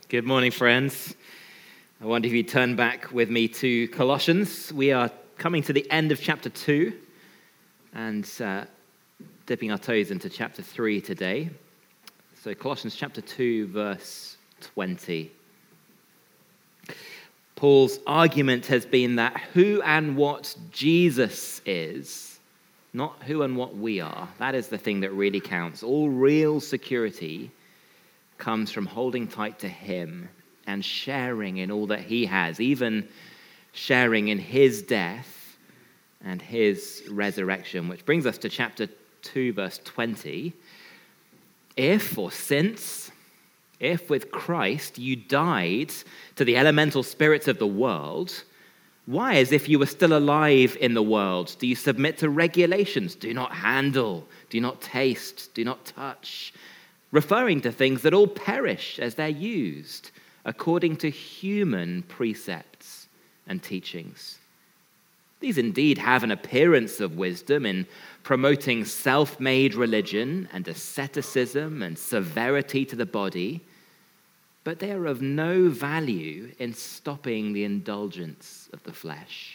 Good morning, friends. I wonder if you turn back with me to Colossians. We are coming to the end of chapter 2 and dipping our toes into chapter 3 today. So Colossians chapter 2, verse 20. Paul's argument has been that who and what Jesus is, not who and what we are, that is the thing that really counts. All real security comes from holding tight to him and sharing in all that he has, even sharing in his death and his resurrection, which brings us to chapter 2, verse 20. If with Christ you died to the elemental spirits of the world, why, as if you were still alive in the world, do you submit to regulations? Do not handle, do not taste, do not touch, referring to things that all perish as they're used according to human precepts and teachings. These indeed have an appearance of wisdom in promoting self-made religion and asceticism and severity to the body, but they are of no value in stopping the indulgence of the flesh.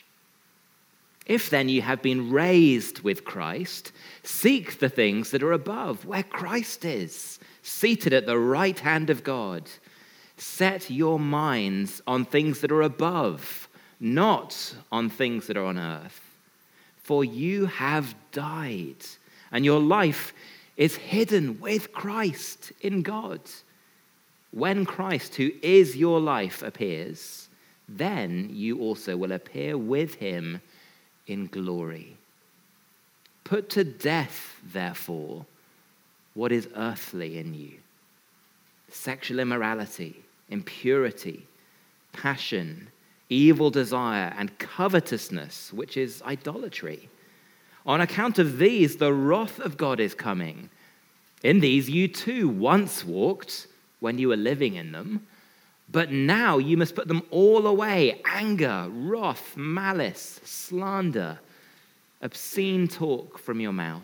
If then you have been raised with Christ, seek the things that are above, where Christ is, seated at the right hand of God. Set your minds on things that are above, not on things that are on earth. For you have died, and your life is hidden with Christ in God. When Christ, who is your life, appears, then you also will appear with him in glory. Put to death, therefore, what is earthly in you: sexual immorality, impurity, passion, evil desire, and covetousness, which is idolatry. On account of these, the wrath of God is coming. In these you too once walked when you were living in them, but now you must put them all away: anger, wrath, malice, slander, obscene talk from your mouth.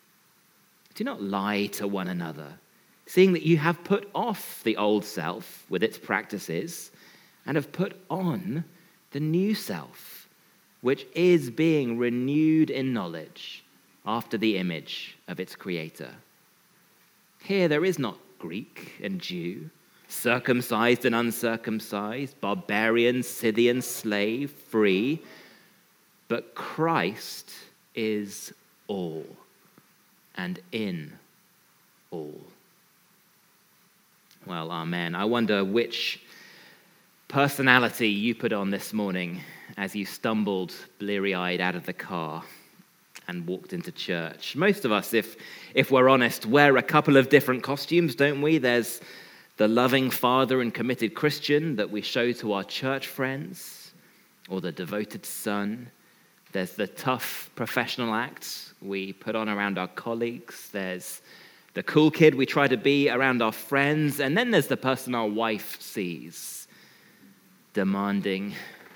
Do not lie to one another, seeing that you have put off the old self with its practices and have put on the new self, which is being renewed in knowledge after the image of its creator. Here there is not Greek and Jew, circumcised and uncircumcised, barbarian, Scythian, slave, free, but Christ is all and in all. Well, amen. I wonder which personality you put on this morning as you stumbled bleary-eyed out of the car and walked into church. Most of us, if we're honest, wear a couple of different costumes, don't we? There's the loving father and committed Christian that we show to our church friends, or the devoted son. There's the tough professional act we put on around our colleagues. There's the cool kid we try to be around our friends. And then there's the person our wife sees, demanding,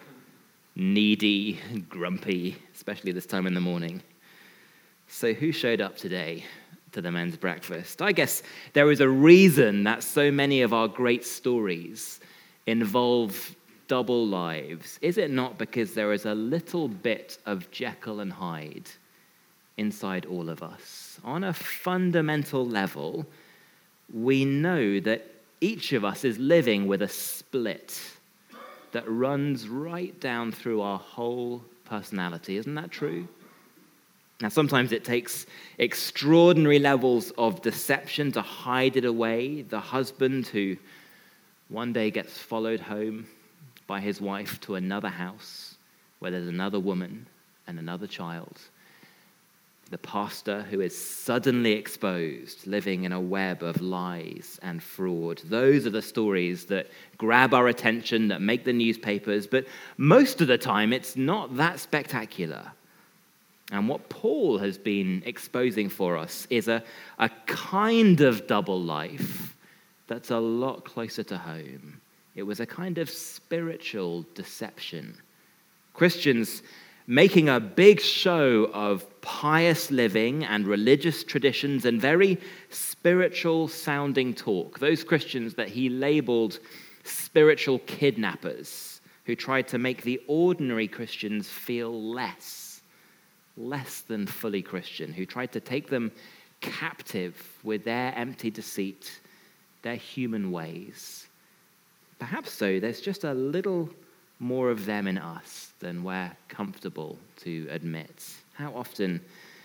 needy, grumpy, especially this time in the morning. So who showed up today to the men's breakfast? I guess there is a reason that so many of our great stories involve double lives. Is it not because there is a little bit of Jekyll and Hyde inside all of us? On a fundamental level, we know that each of us is living with a split that runs right down through our whole personality. Isn't that true? Now, sometimes it takes extraordinary levels of deception to hide it away. The husband who one day gets followed home by his wife to another house where there's another woman and another child. The pastor who is suddenly exposed, living in a web of lies and fraud. Those are the stories that grab our attention, that make the newspapers, but most of the time it's not that spectacular. And what Paul has been exposing for us is a kind of double life that's a lot closer to home. It was a kind of spiritual deception. Christians making a big show of pious living and religious traditions and very spiritual sounding talk. Those Christians that he labeled spiritual kidnappers who tried to make the ordinary Christians feel less than fully Christian, who tried to take them captive with their empty deceit, their human ways. Perhaps so, there's just a little more of them in us than we're comfortable to admit. How often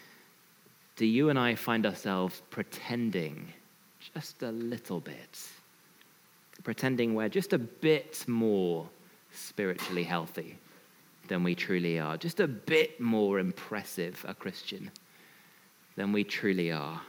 do you and I find ourselves pretending just a little bit? Pretending we're just a bit more spiritually healthy than we truly are, just a bit more impressive a Christian than we truly are.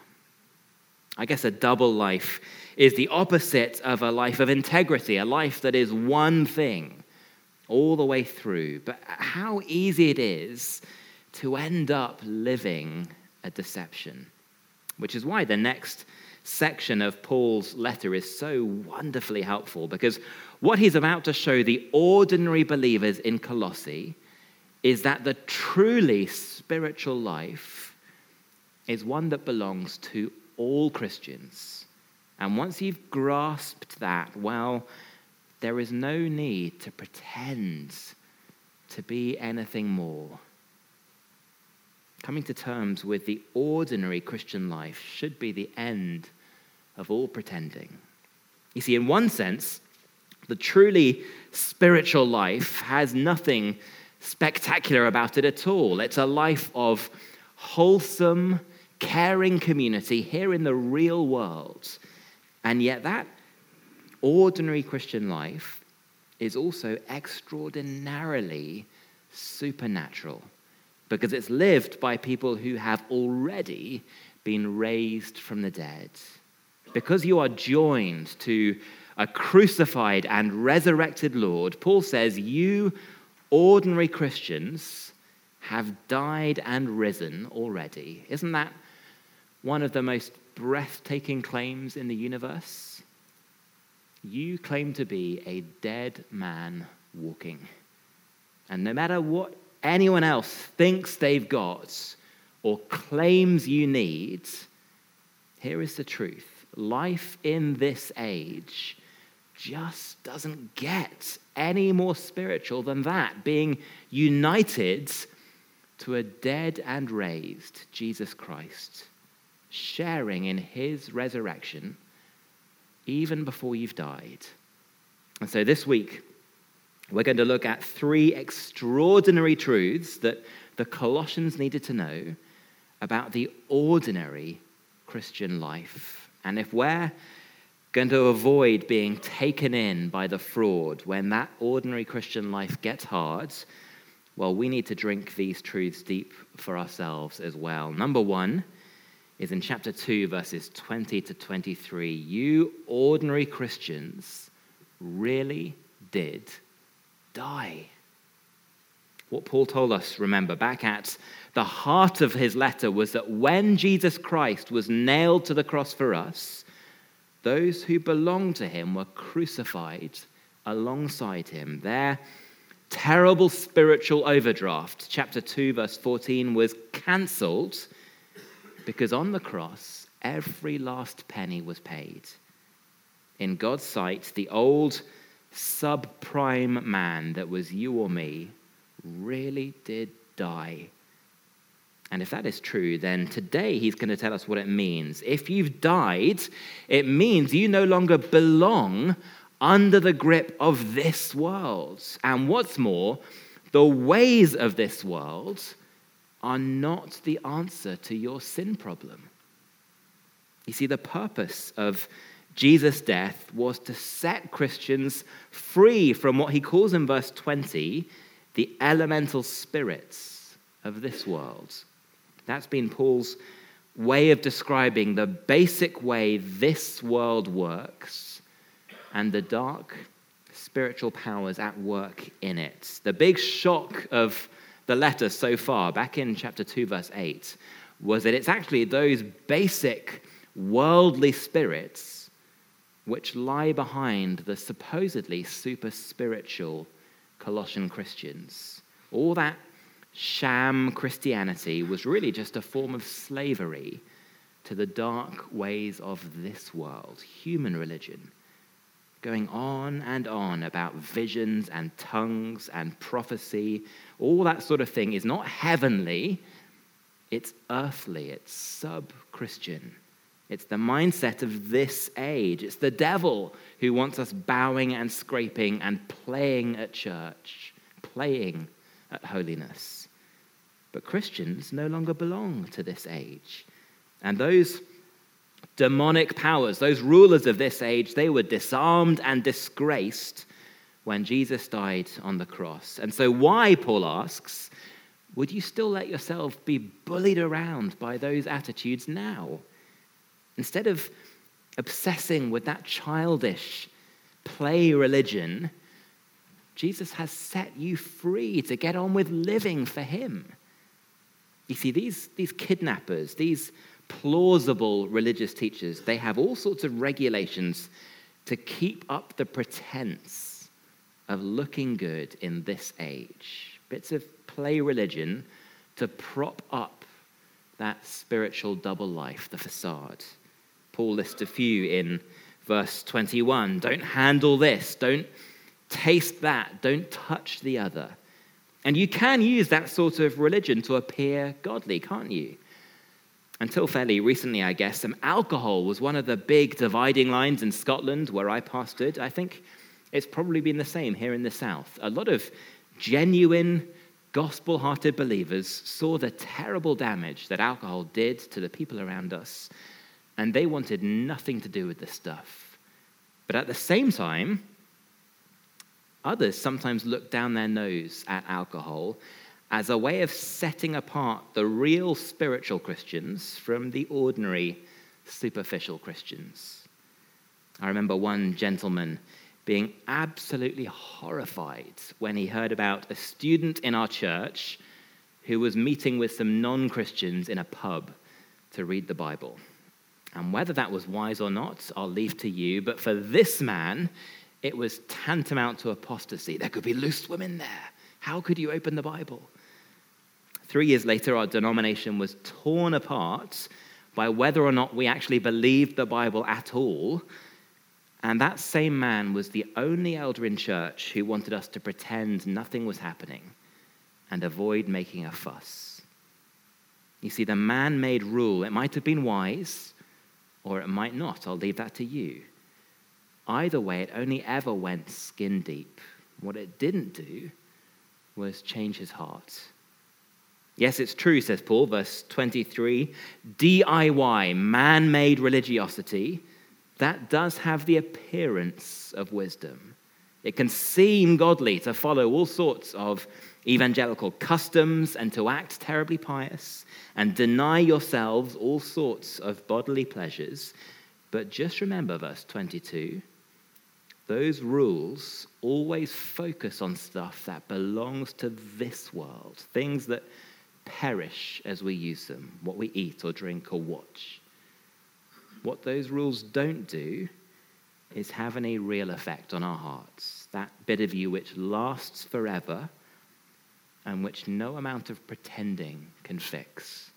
I guess a double life is the opposite of a life of integrity, a life that is one thing all the way through. But how easy it is to end up living a deception, which is why the next section of Paul's letter is so wonderfully helpful, because what he's about to show the ordinary believers in Colossae is that the truly spiritual life is one that belongs to all Christians. And once you've grasped that, well, there is no need to pretend to be anything more. Coming to terms with the ordinary Christian life should be the end of all pretending. You see, in one sense, the truly spiritual life has nothing spectacular about it at all. It's a life of wholesome, caring community here in the real world. And yet that ordinary Christian life is also extraordinarily supernatural, because it's lived by people who have already been raised from the dead. Because you are joined to a crucified and resurrected Lord, Paul says you ordinary Christians have died and risen already. Isn't that one of the most breathtaking claims in the universe? You claim to be a dead man walking. And no matter what anyone else thinks they've got or claims you need, here is the truth. Life in this age just doesn't get any more spiritual than that, being united to a dead and raised Jesus Christ, sharing in his resurrection even before you've died. And so this week, we're going to look at 3 extraordinary truths that the Colossians needed to know about the ordinary Christian life. And if we're going to avoid being taken in by the fraud when that ordinary Christian life gets hard, well, we need to drink these truths deep for ourselves as well. Number 1 is in chapter 2, verses 20 to 23. You ordinary Christians really did die. What Paul told us, remember, back at the heart of his letter was that when Jesus Christ was nailed to the cross for us, those who belonged to him were crucified alongside him. Their terrible spiritual overdraft, chapter 2, verse 14, was cancelled because on the cross, every last penny was paid. In God's sight, the old subprime man that was you or me really did die. And if that is true, then today he's going to tell us what it means. If you've died, it means you no longer belong under the grip of this world. And what's more, the ways of this world are not the answer to your sin problem. You see, the purpose of Jesus' death was to set Christians free from what he calls in verse 20, the elemental spirits of this world. That's been Paul's way of describing the basic way this world works and the dark spiritual powers at work in it. The big shock of the letter so far, back in chapter 2, verse 8, was that it's actually those basic worldly spirits which lie behind the supposedly super spiritual Colossian Christians. All that sham Christianity was really just a form of slavery to the dark ways of this world, human religion. going on about visions and tongues and prophecy. All that sort of thing is not heavenly, it's earthly, it's sub-Christian. It's the mindset of this age. It's the devil who wants us bowing and scraping and playing at church, playing at holiness. But Christians no longer belong to this age. And those demonic powers, those rulers of this age, they were disarmed and disgraced when Jesus died on the cross. And so why, Paul asks, would you still let yourself be bullied around by those attitudes now? Instead of obsessing with that childish play religion, Jesus has set you free to get on with living for him. You see, these kidnappers, these plausible religious teachers, they have all sorts of regulations to keep up the pretense of looking good in this age. Bits of play religion to prop up that spiritual double life, the facade. Paul lists a few in verse 21. Don't handle this, don't taste that, don't touch the other. And you can use that sort of religion to appear godly, can't you? Until fairly recently, I guess, alcohol was one of the big dividing lines in Scotland where I pastored. I think it's probably been the same here in the South. A lot of genuine, gospel-hearted believers saw the terrible damage that alcohol did to the people around us, and they wanted nothing to do with this stuff. But at the same time, others sometimes look down their nose at alcohol as a way of setting apart the real spiritual Christians from the ordinary superficial Christians. I remember one gentleman being absolutely horrified when he heard about a student in our church who was meeting with some non-Christians in a pub to read the Bible. And whether that was wise or not, I'll leave to you. But for this man, it was tantamount to apostasy. There could be loose women there. How could you open the Bible? 3 years later, our denomination was torn apart by whether or not we actually believed the Bible at all. And that same man was the only elder in church who wanted us to pretend nothing was happening and avoid making a fuss. You see, the man-made rule, it might have been wise, or it might not. I'll leave that to you. Either way, it only ever went skin deep. What it didn't do was change his heart. Yes, it's true, says Paul, verse 23, DIY, man-made religiosity, that does have the appearance of wisdom. It can seem godly to follow all sorts of evangelical customs and to act terribly pious and deny yourselves all sorts of bodily pleasures. But just remember verse 22, those rules always focus on stuff that belongs to this world, things that perish as we use them, what we eat or drink or watch. What those rules don't do is have any real effect on our hearts, that bit of you which lasts forever and which no amount of pretending can fix.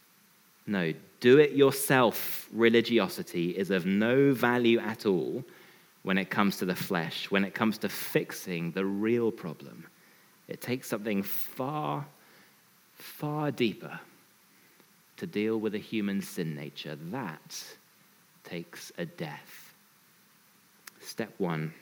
No, do-it-yourself religiosity is of no value at all when it comes to the flesh, when it comes to fixing the real problem. It takes something far, far deeper to deal with a human sin nature. That takes a death. Step 1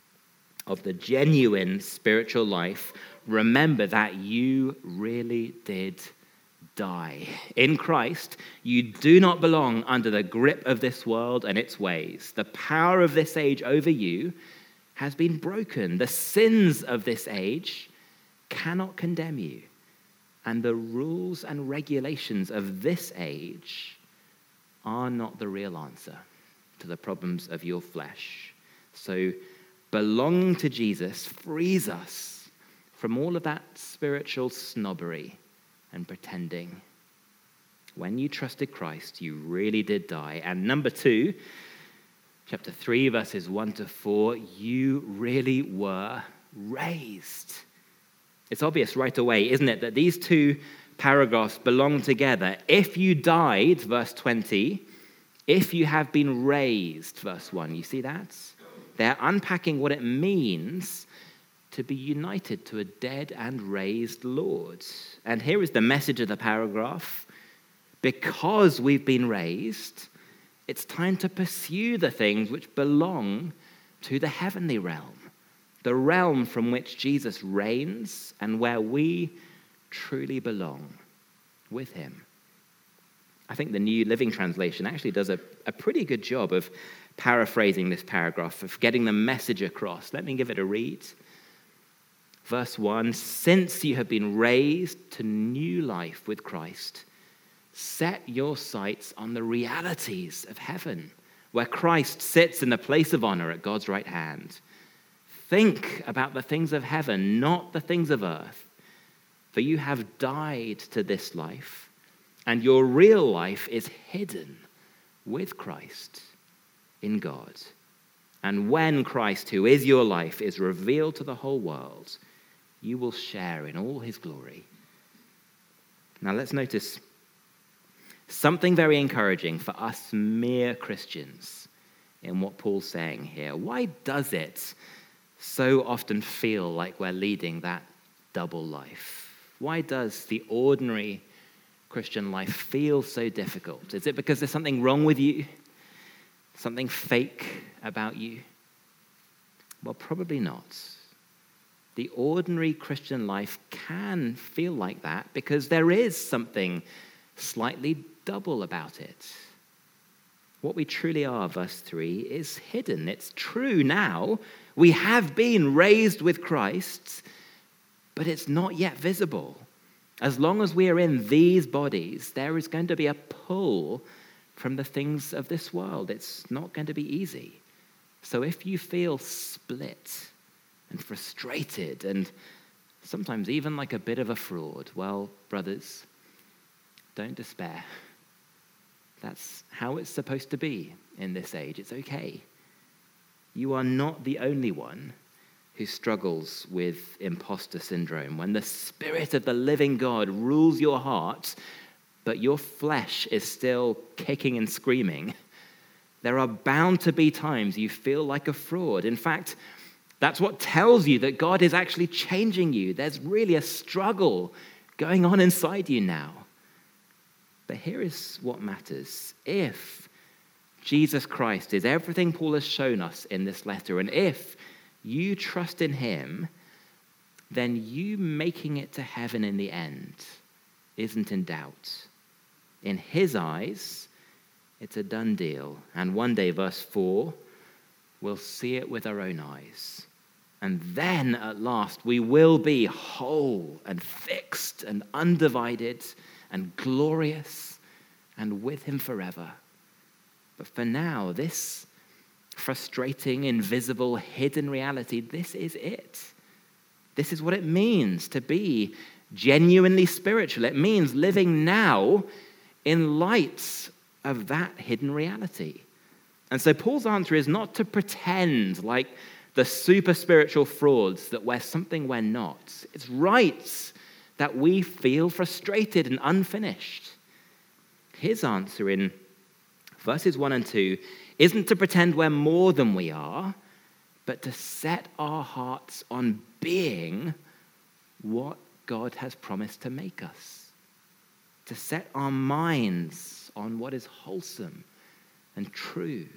of the genuine spiritual life, remember that you really did die. In Christ, you do not belong under the grip of this world and its ways. The power of this age over you has been broken. The sins of this age cannot condemn you. And the rules and regulations of this age are not the real answer to the problems of your flesh. So belonging to Jesus frees us from all of that spiritual snobbery and pretending. When you trusted Christ, you really did die. And number 2, chapter 3, verses 1 to 4, you really were raised. It's obvious right away, isn't it, that these two paragraphs belong together. If you died, verse 20, if you have been raised, verse 1, you see that? They're unpacking what it means to be united to a dead and raised Lord. And here is the message of the paragraph. Because we've been raised, it's time to pursue the things which belong to the heavenly realm, the realm from which Jesus reigns and where we truly belong with him. I think the New Living Translation actually does a pretty good job of paraphrasing this paragraph, of getting the message across. Let me give it a read. Verse 1, since you have been raised to new life with Christ, set your sights on the realities of heaven, where Christ sits in the place of honor at God's right hand. Think about the things of heaven, not the things of earth, for you have died to this life, and your real life is hidden with Christ in God. And when Christ, who is your life, is revealed to the whole world, you will share in all his glory. Now let's notice something very encouraging for us mere Christians in what Paul's saying here. Why does it so often feel like we're leading that double life? Why does the ordinary Christian life feel so difficult? Is it because there's something wrong with you? Something fake about you? Well, probably not. The ordinary Christian life can feel like that because there is something slightly double about it. What we truly are, verse 3, is hidden. It's true now. We have been raised with Christ, but it's not yet visible. As long as we are in these bodies, there is going to be a pull from the things of this world. It's not going to be easy. So if you feel split and frustrated and sometimes even like a bit of a fraud, well, brothers, don't despair. That's how it's supposed to be in this age. It's okay. You are not the only one who struggles with imposter syndrome. When the Spirit of the living God rules your heart, but your flesh is still kicking and screaming, there are bound to be times you feel like a fraud. In fact, that's what tells you that God is actually changing you. There's really a struggle going on inside you now. But here is what matters. If Jesus Christ is everything Paul has shown us in this letter, and if you trust in him, then you making it to heaven in the end isn't in doubt. In his eyes, it's a done deal. And one day, verse 4, we'll see it with our own eyes. And then, at last, we will be whole and fixed and undivided and glorious and with him forever. But for now, this frustrating, invisible, hidden reality, this is it. This is what it means to be genuinely spiritual. It means living now in light of that hidden reality. And so Paul's answer is not to pretend like the super spiritual frauds that we're something we're not. It's right that we feel frustrated and unfinished. His answer in verses 1 and 2 isn't to pretend we're more than we are, but to set our hearts on being what God has promised to make us. To set our minds on what is wholesome and true.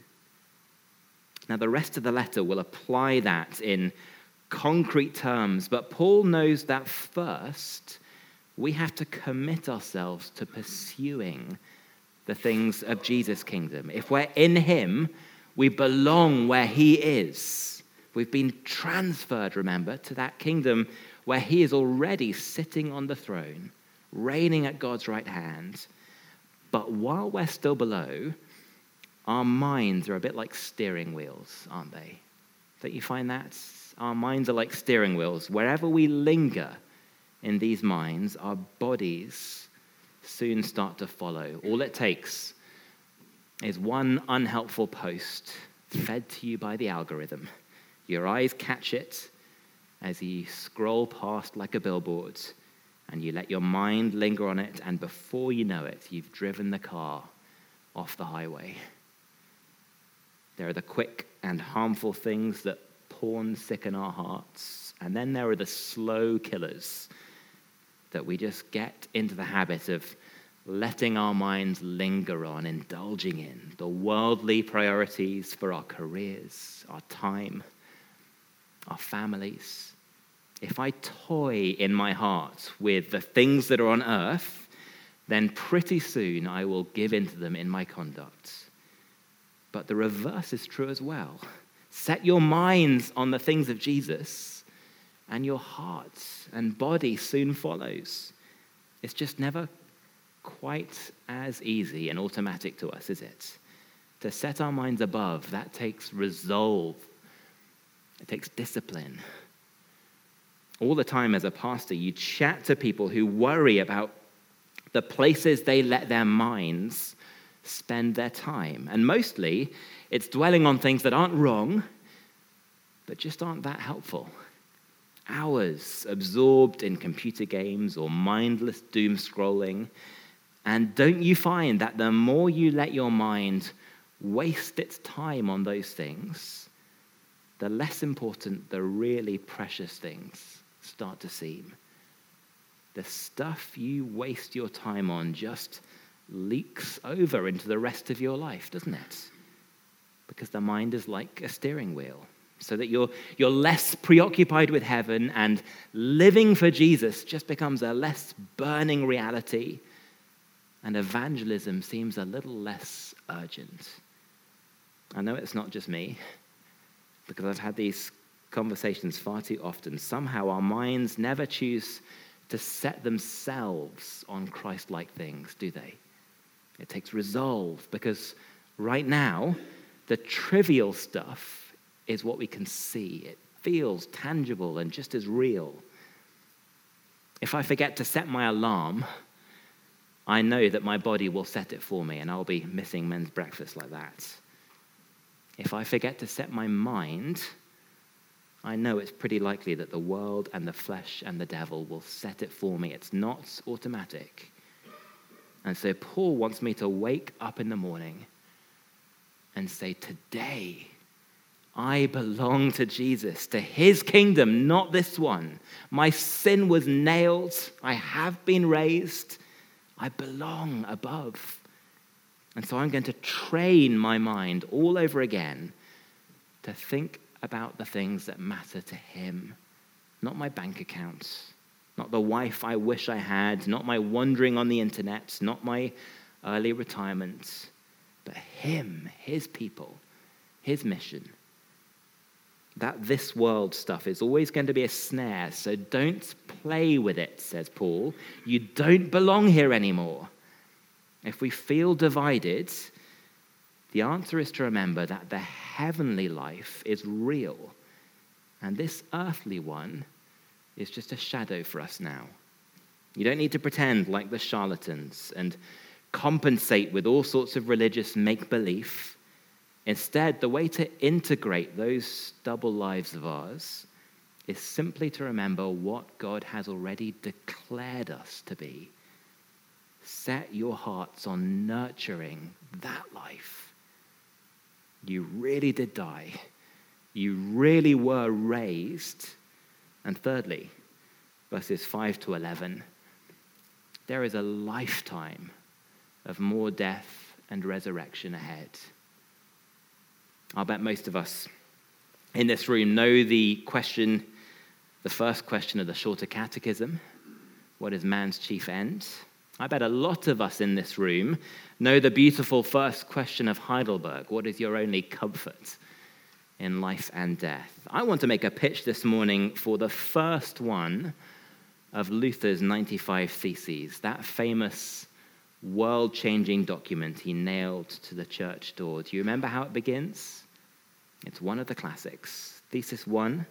Now, the rest of the letter will apply that in concrete terms, but Paul knows that first we have to commit ourselves to pursuing the things of Jesus' kingdom. If we're in him, we belong where he is. We've been transferred, remember, to that kingdom where he is already sitting on the throne, reigning at God's right hand. But while we're still below, our minds are a bit like steering wheels, aren't they? Don't you find that? Our minds are like steering wheels. Wherever we linger in these minds, our bodies soon start to follow. All it takes is one unhelpful post fed to you by the algorithm. Your eyes catch it as you scroll past like a billboard, and you let your mind linger on it, and before you know it, you've driven the car off the highway. There are the quick and harmful things that pawn sicken our hearts. And then there are the slow killers that we just get into the habit of letting our minds linger on, indulging in the worldly priorities for our careers, our time, our families. If I toy in my heart with the things that are on earth, then pretty soon I will give in to them in my conduct. But the reverse is true as well. Set your minds on the things of Jesus, and your heart and body soon follows. It's just never quite as easy and automatic to us, is it? To set our minds above, that takes resolve. It takes discipline. All the time as a pastor, you chat to people who worry about the places they let their minds spend their time. And mostly, it's dwelling on things that aren't wrong, but just aren't that helpful. Hours absorbed in computer games or mindless doom scrolling. And don't you find that the more you let your mind waste its time on those things, the less important the really precious things start to seem? The stuff you waste your time on just leaks over into the rest of your life, doesn't it? Because the mind is like a steering wheel, so that you're less preoccupied with heaven, and living for Jesus just becomes a less burning reality, and evangelism seems a little less urgent. I know it's not just me, because I've had these conversations far too often. Somehow our minds never choose to set themselves on Christ-like things, do they? It takes resolve, because right now, the trivial stuff is what we can see. It feels tangible and just as real. If I forget to set my alarm, I know that my body will set it for me, and I'll be missing men's breakfast like that. If I forget to set my mind, I know it's pretty likely that the world and the flesh and the devil will set it for me. It's not automatic. And so Paul wants me to wake up in the morning and say, today, I belong to Jesus, to his kingdom, not this one. My sin was nailed. I have been raised. I belong above. And so I'm going to train my mind all over again to think about the things that matter to him, not my bank account, not the wife I wish I had, not my wandering on the internet, not my early retirement, but him, his people, his mission. That this world stuff is always going to be a snare, so don't play with it, says Paul. You don't belong here anymore. If we feel divided, the answer is to remember that the heavenly life is real, and this earthly one is just a shadow for us now. You don't need to pretend like the charlatans and compensate with all sorts of religious make-believe. Instead, the way to integrate those double lives of ours is simply to remember what God has already declared us to be. Set your hearts on nurturing that life. You really did die. You really were raised. And thirdly, verses 5 to 11, there is a lifetime of more death and resurrection ahead. I'll bet most of us in this room know the first question of the Shorter Catechism. What is man's chief end? I bet a lot of us in this room know the beautiful first question of Heidelberg. What is your only comfort in life and death? I want to make a pitch this morning for the first one of Luther's 95 Theses, that famous world-changing document he nailed to the church door. Do you remember how it begins? It's one of the classics. Thesis 1.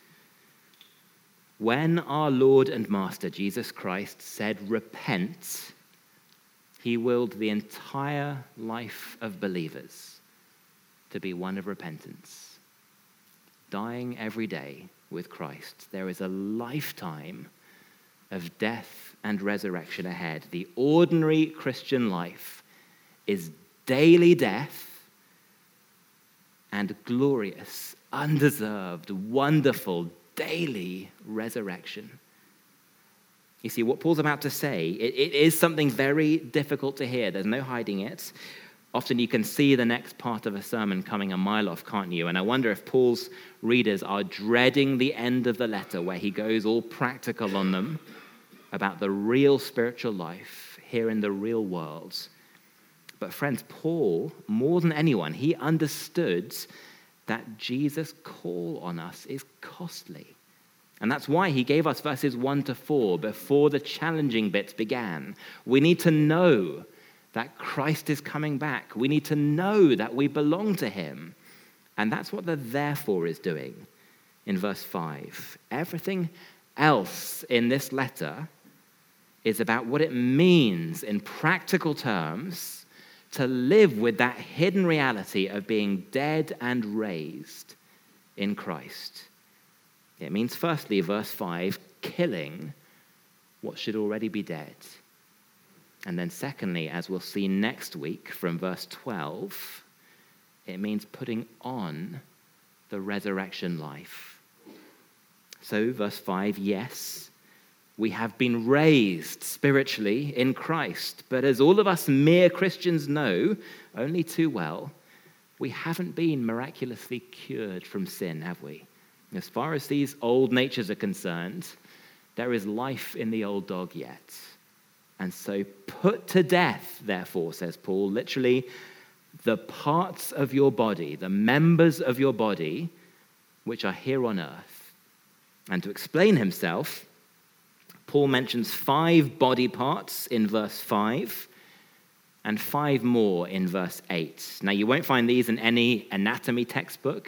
When our Lord and Master Jesus Christ said, repent, he willed the entire life of believers to be one of repentance. Dying every day with Christ. There is a lifetime of death and resurrection ahead. The ordinary Christian life is daily death and glorious, undeserved, wonderful, daily resurrection. You see, what Paul's about to say, it is something very difficult to hear. There's no hiding it. Often you can see the next part of a sermon coming a mile off, can't you? And I wonder if Paul's readers are dreading the end of the letter where he goes all practical on them about the real spiritual life here in the real world. But friends, Paul, more than anyone, he understood that Jesus' call on us is costly. And that's why he gave us verses 1-4 before the challenging bits began. We need to know that Christ is coming back. We need to know that we belong to him. And that's what the therefore is doing in verse 5. Everything else in this letter is about what it means in practical terms to live with that hidden reality of being dead and raised in Christ. It means, firstly, verse 5, killing what should already be dead. And then secondly, as we'll see next week from verse 12, it means putting on the resurrection life. So, verse 5, yes, we have been raised spiritually in Christ. But as all of us mere Christians know only too well, we haven't been miraculously cured from sin, have we? As far as these old natures are concerned, there is life in the old dog yet. And so put to death, therefore, says Paul, literally, the parts of your body, the members of your body, which are here on earth. And to explain himself, Paul mentions 5 body parts in verse 5 and 5 more in verse 8. Now, you won't find these in any anatomy textbook,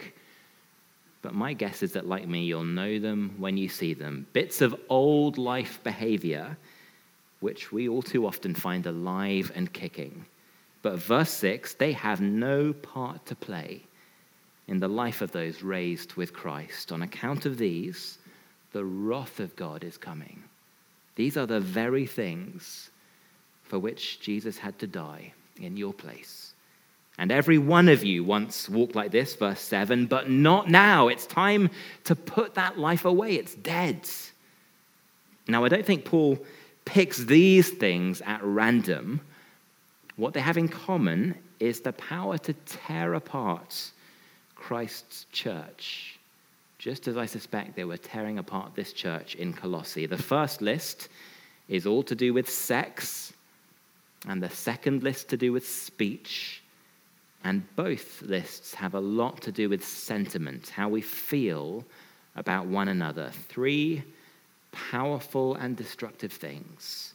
but my guess is that, like me, you'll know them when you see them. Bits of old life behavior, which we all too often find alive and kicking. But verse 6, they have no part to play in the life of those raised with Christ. On account of these, the wrath of God is coming. These are the very things for which Jesus had to die in your place. And every one of you once walked like this, verse 7, but not now. It's time to put that life away. It's dead. Now, I don't think Paul picks these things at random. What they have in common is the power to tear apart Christ's church, just as I suspect they were tearing apart this church in Colossae. The first list is all to do with sex, and the second list to do with speech. And both lists have a lot to do with sentiment, how we feel about one another. 3 powerful and destructive things.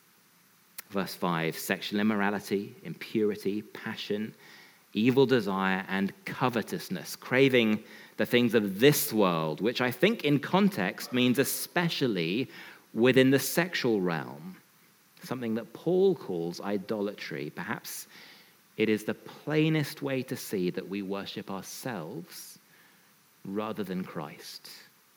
Verse 5, sexual immorality, impurity, passion, evil desire, and covetousness, craving the things of this world, which I think in context means especially within the sexual realm, something that Paul calls idolatry. Perhaps it is the plainest way to see that we worship ourselves rather than Christ.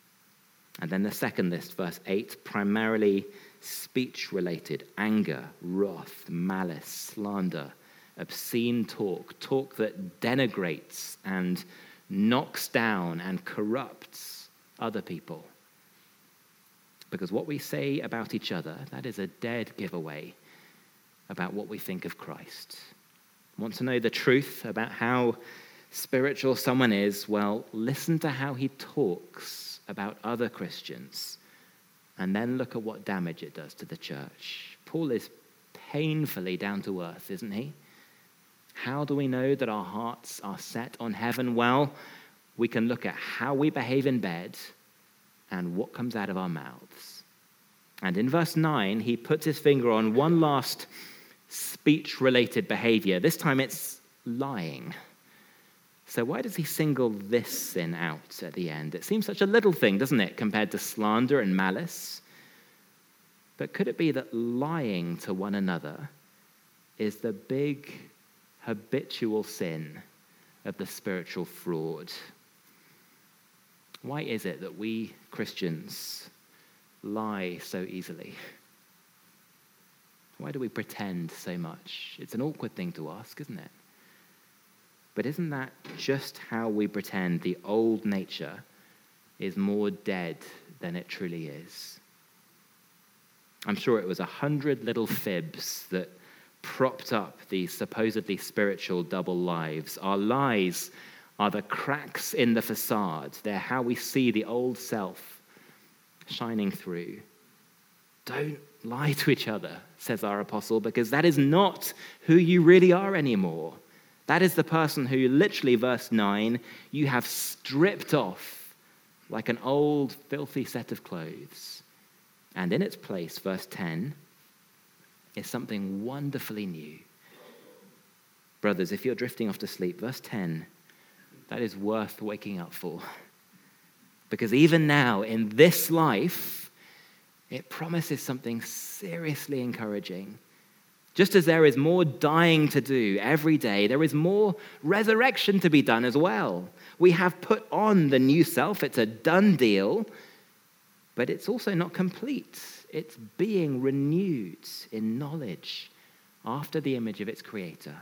And then the second list, verse 8, primarily speech-related: anger, wrath, malice, slander, obscene talk, talk that denigrates and knocks down and corrupts other people. Because what we say about each other, that is a dead giveaway about what we think of Christ. Want to know the truth about how spiritual someone is? Well, listen to how he talks about other Christians, and then look at what damage it does to the church. Paul is painfully down to earth, isn't he? How do we know that our hearts are set on heaven? Well, we can look at how we behave in bed and what comes out of our mouths. And in verse 9, he puts his finger on one last speech-related behavior. This time it's lying. So why does he single this sin out at the end? It seems such a little thing, doesn't it, compared to slander and malice? But could it be that lying to one another is the big habitual sin of the spiritual fraud? Why is it that we Christians lie so easily? Why do we pretend so much? It's an awkward thing to ask, isn't it? But isn't that just how we pretend the old nature is more dead than it truly is? I'm sure it was 100 little fibs that propped up these supposedly spiritual double lives. Our lies are the cracks in the facade. They're how we see the old self shining through. Don't lie to each other, says our apostle, because that is not who you really are anymore. That is the person who, literally, verse 9, you have stripped off like an old, filthy set of clothes. And in its place, verse 10, is something wonderfully new. Brothers, if you're drifting off to sleep, verse 10, that is worth waking up for. Because even now, in this life, it promises something seriously encouraging. Just as there is more dying to do every day, there is more resurrection to be done as well. We have put on the new self. It's a done deal, but it's also not complete. It's being renewed in knowledge after the image of its creator.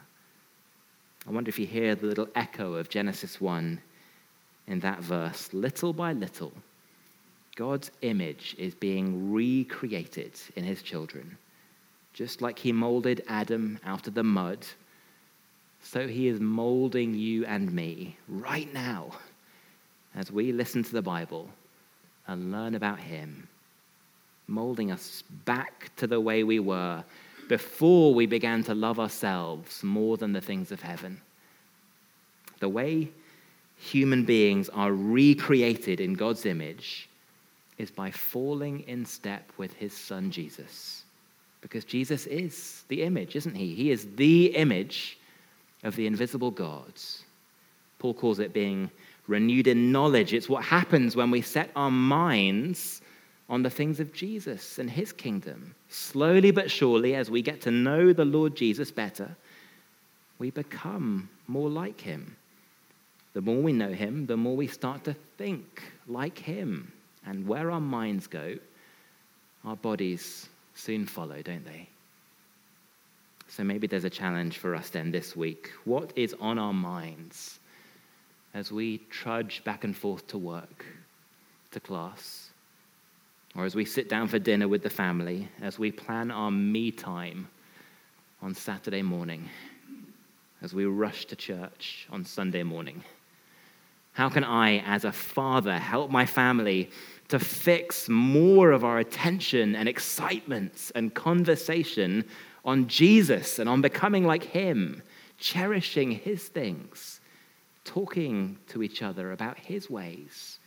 I wonder if you hear the little echo of Genesis 1 in that verse. Little by little, God's image is being recreated in his children. Just like he molded Adam out of the mud, so he is molding you and me right now as we listen to the Bible and learn about him, molding us back to the way we were before we began to love ourselves more than the things of heaven. The way human beings are recreated in God's image is by falling in step with his son Jesus. Because Jesus is the image, isn't he? He is the image of the invisible God. Paul calls it being renewed in knowledge. It's what happens when we set our minds on the things of Jesus and his kingdom. Slowly but surely, as we get to know the Lord Jesus better, we become more like him. The more we know him, the more we start to think like him. And where our minds go, our bodies soon follow, don't they? So maybe there's a challenge for us then this week. What is on our minds as we trudge back and forth to work, to class, or as we sit down for dinner with the family, as we plan our me time on Saturday morning, as we rush to church on Sunday morning? How can I, as a father, help my family to fix more of our attention and excitement and conversation on Jesus and on becoming like him, cherishing his things, talking to each other about his ways?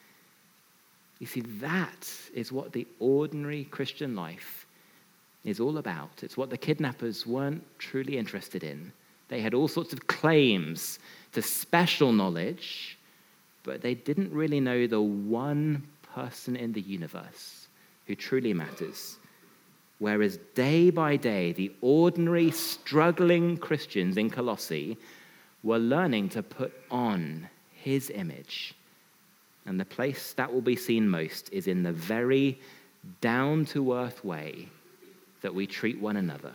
You see, that is what the ordinary Christian life is all about. It's what the kidnappers weren't truly interested in. They had all sorts of claims to special knowledge, but they didn't really know the one person in the universe who truly matters. Whereas day by day, the ordinary, struggling Christians in Colossae were learning to put on his image. And the place that will be seen most is in the very down-to-earth way that we treat one another.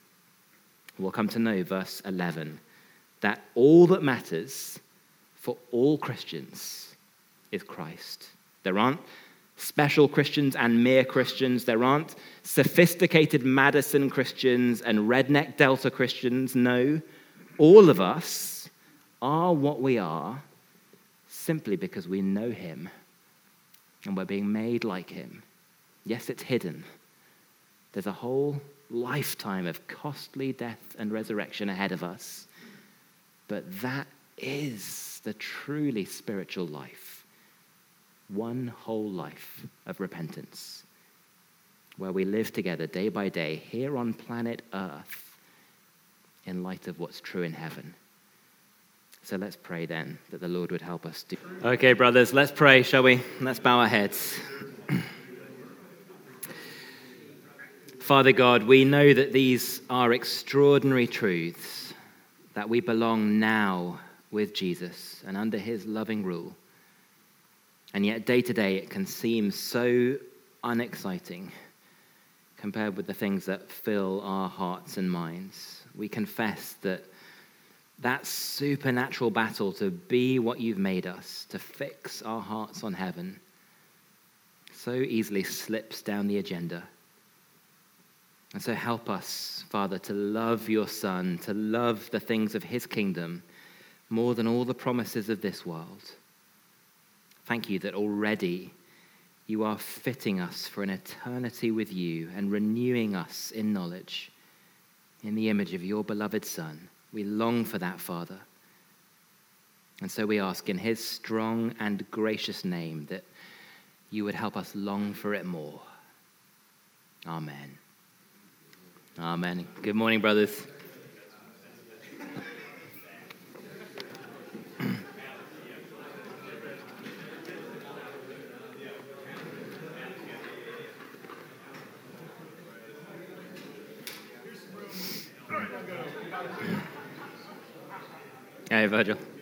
We'll come to know, verse 11, that all that matters for all Christians is Christ. There aren't special Christians and mere Christians. There aren't sophisticated Madison Christians and redneck Delta Christians. No, all of us are what we are simply because we know him and we're being made like him. Yes, it's hidden. There's a whole lifetime of costly death and resurrection ahead of us. But that is the truly spiritual life. One whole life of repentance, where we live together day by day here on planet Earth in light of what's true in heaven. So let's pray then that the Lord would help us do. Okay, brothers, let's pray, shall we? Let's bow our heads. Father God, we know that these are extraordinary truths, that we belong now with Jesus and under his loving rule. And yet day to day it can seem so unexciting compared with the things that fill our hearts and minds. We confess that That supernatural battle to be what you've made us, to fix our hearts on heaven, so easily slips down the agenda. And so help us, Father, to love your Son, to love the things of his kingdom more than all the promises of this world. Thank you that already you are fitting us for an eternity with you and renewing us in knowledge in the image of your beloved Son. We long for that, Father. And so we ask in his strong and gracious name that you would help us long for it more. Amen. Amen. Good morning, brothers. Hey, Virgil.